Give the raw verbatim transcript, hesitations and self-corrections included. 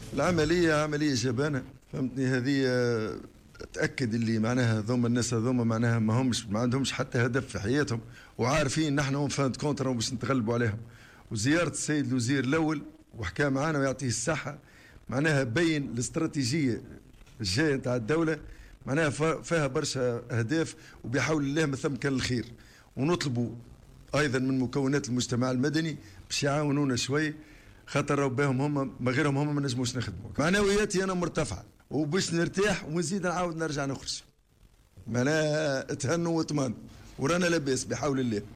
العملية عملية جبانة، فهمتني. هذه آه، تأكد اللي معناها ذوما الناس هذوما معناها ما همش ما عندهمش حتى هدف في حياتهم، وعارفين نحن هم فاند كونتر باش نتغلبوا عليهم. وزيارة السيد الوزير الأول وحكى معنا ويعطيه الصحة، معناها بين الاستراتيجية الجاية نتاع الدولة، معناها فيها برشا أهداف، وبحول الله ما ثم كان الخير. ونطلبوا أيضا من مكونات المجتمع المدني باش يعاونونا شوي، خاطر بهم هم ما غيرهم هم ما نجموش نخدموا. معنوياتي انا مرتفعه، وباش نرتاح ونزيد نعاود نرجع نخرج. معناها تهنوا واطمئنوا، ورانا لاباس بحول الله.